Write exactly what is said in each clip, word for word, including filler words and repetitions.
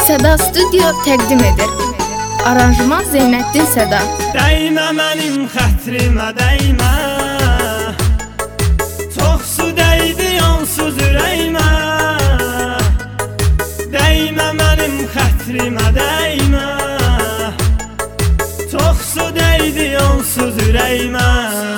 Səda Studio təqdim edir. Aranjman Zeynəddin Səda. Dəymə mənim xətrimə dəymə, çox su dəydi onsuz ürəyimə. Dəymə mənim xətrimə dəymə, çox su dəydi onsuz ürəyimə.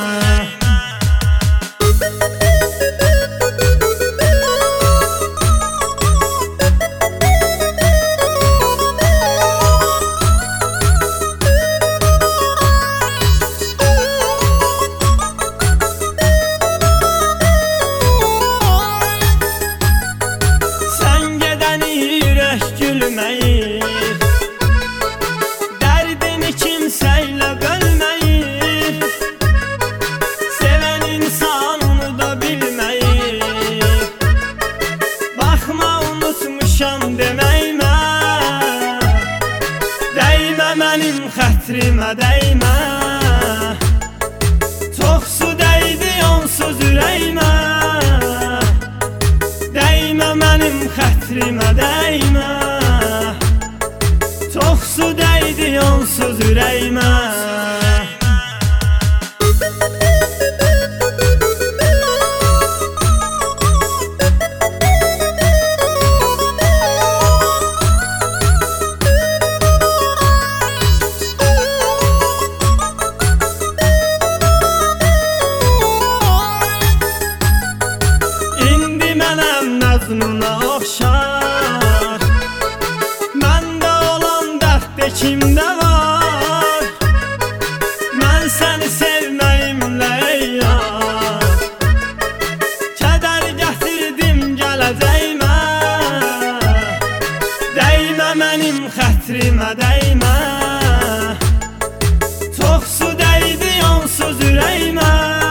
Dərdini kimsəylə bölməyir, sevən insan onu da bilməyir. Baxma unutmuşam deməyimə, dəymə mənim xətrimə dəymə, çox su dəydi onsuz ürəyimə. Dəymə mənim xətrimə dəymə, çox su dəydi onsuz ürəyimə. İndi mənəm məzmuna oxşar, məndə olan dərddə kimdə var? Mən səni sevməyimlə ey yar, kədər gətirdim gələcəyimə. Dəymə mənim xətrimə dəymə, çox su dəydi onsuz ürəyimə.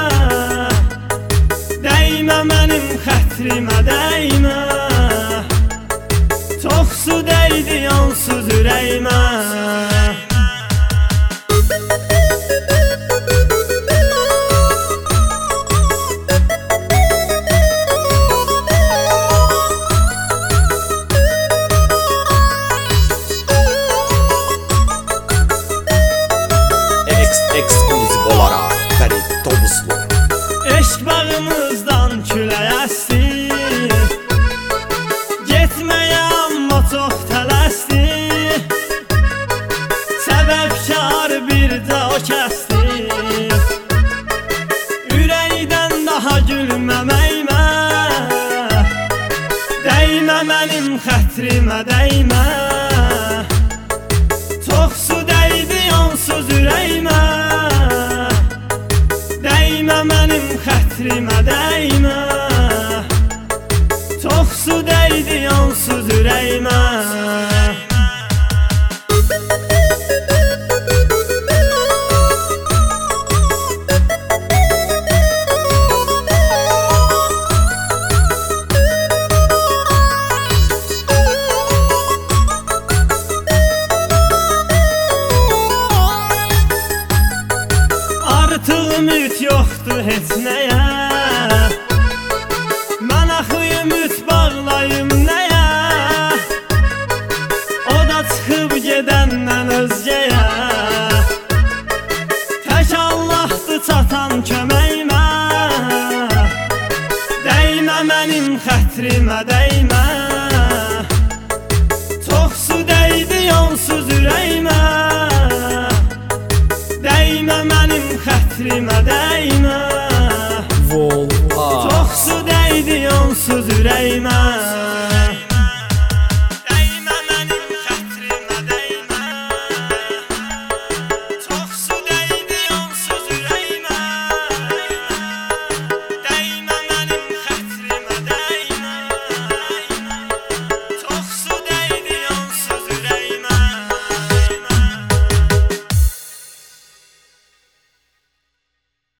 Dəymə mənim xətrimə dəymə, çox su dəydi onsuz ürəyimə. Ekskluziv olaraq Fərid Tovuzlu. Eşq bağımızdan külək əsdi, getməyə amma çox tələsdi. Səbəbkar bir də o kəsdi, ürəkdən daha gülməməyimə. Dəymə mənim xətrimə dəymə, çox su dəydi onsuz ürəyimə. Dəymə mənim xətrimə dəymə, çox su dəydi onsuz ürəyimə. Artıq ümid yoxdur heç nəyə, mən axı ümid bağlayım nəyə? O da çıxıb gedəndən özgəyə, tək Allahdır çatan köməyimə. Dəymə mənim xətrimə dəymə, çox su dəydi onsuz ürəyimə. Dəymə mənim xətrimə dəymə, çox su dəydi onsuz ürəyimə.